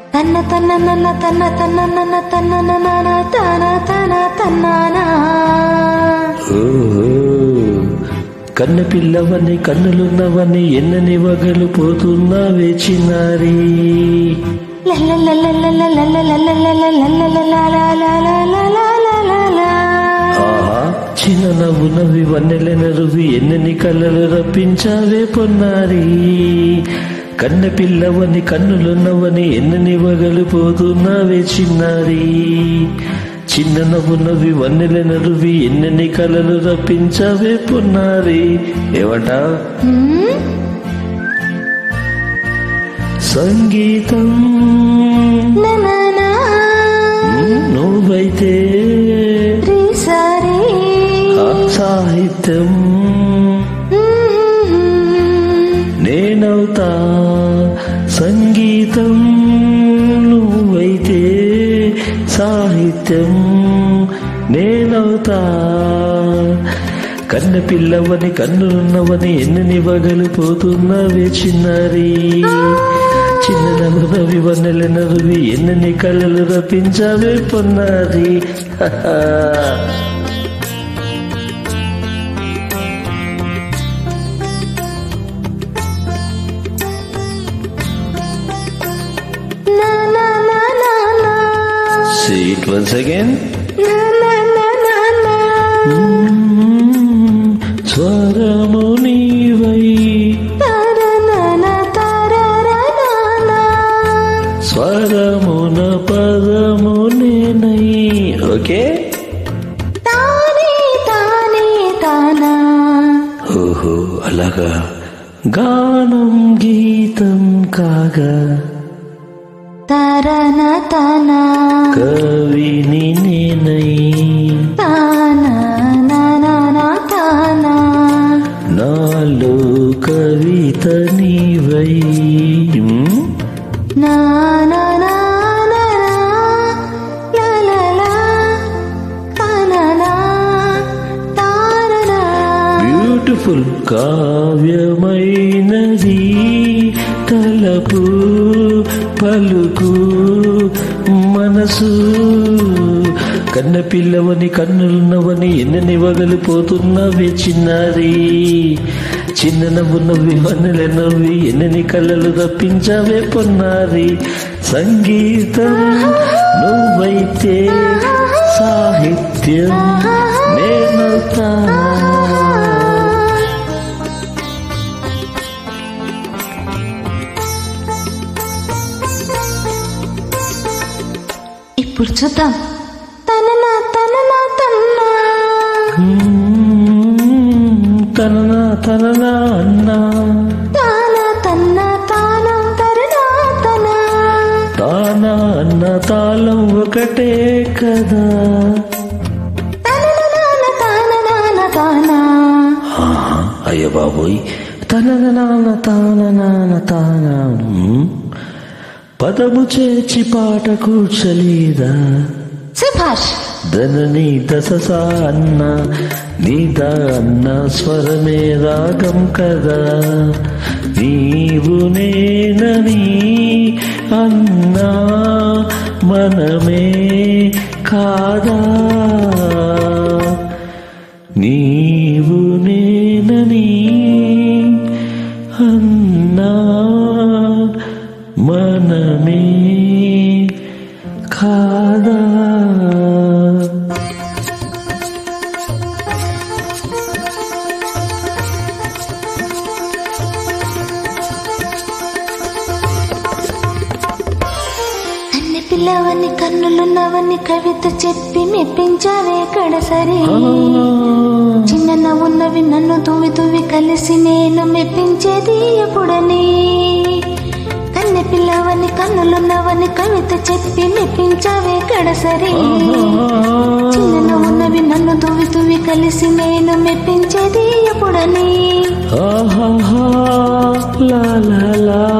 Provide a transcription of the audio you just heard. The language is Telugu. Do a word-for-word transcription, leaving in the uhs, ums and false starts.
తన్న తన్న నన్న తన్న తన్న నన్న తన్న నన్న తన తన తన్నానా. కన్న పిల్లవని కన్నులున్నవని ఎన్నని వగలు పోతున్నావే చిన్నారి. చిన్న నవ్వు నవ్వి వన్నెల నరువి ఎన్నని కళ్ళలు రప్పించావే పొన్నారి. కన్న పిల్లవని కన్నులున్నవని ఎన్నని వగలు పోతున్నావే చిన్నారి. చిన్న నవ్వు నవ్వి వన్నెల నరువి ఎన్నని కళలు రప్పించావే పొన్నారి. ఏమంటా సంగీతం నువ్వైతే సాహిత్యం నేనవుతా. సంగీతం నువ్వైతే సాహిత్యం నేనవుతా. కన్న పిల్లవని కన్నులున్నవని ఎన్నని వగలు పోతున్నవే చిన్నారి. చిన్న నవ్వు నవ్వి వన్నెల నవ్వి ఎన్నని కళ్ళలు రప్పించావే పొన్నారి. Say it once again. స్వరము నీవై స్వరమున పదము నేనై. ఓకే ఓహో అలాగా. గానం గీతం కాగా తరన తన కవిని నేనై. తానా తానా నాలో కవిత నీవై. బ్యూటిఫుల్ కావ్యమైనది తలపు పలుకు మనసు. కన్న పిల్లవని కన్నులున్నవని ఎన్నని వగలు పోతున్నవే చిన్నారి. చిన్న నవ్వు నవ్వి వన్నెల నవ్వి ఎన్నని కళ్ళలు రప్పించావే పొన్నారి. సంగీతం నువ్వైతే సాహిత్యం నేనవుతా. ఇప్పుడు చూద్దాం. తననా తననా తన్నా తననా తననా అన్నా. తానా తన్నా తానం తరనా తనా. తానా అన్న తాళం ఒకటే కదా. అయ్య బాబోయ్ తనన నాన్న తాన నాన్న తానా. పదము చేర్చి పాట కూర్చలేదా. సుభాష్ ధనని దశ అన్న నీదా అన్న స్వరమే రాగం కదా. నీవు నేనని అన్నా మనమే కాదా. నీవు నేనని అన్నా మనమే కాదా. కన్నె పిల్లవని కన్నులున్నవని కవిత చెప్పి మెప్పించావే కడసరి. చిన్న నవ్వున్నవి నన్ను తువి తువి కలిసి నేను మెప్పించేది ఎప్పుడని. కన్నె పిల్లవని కన్నులున్నవని కవిత చెప్పి మెప్పించావే కడసరి. చిన్న నవ్వున్నవి నన్ను తువి తువి కలిసి నేను మెప్పించేది ఎప్పుడని. లా లా లా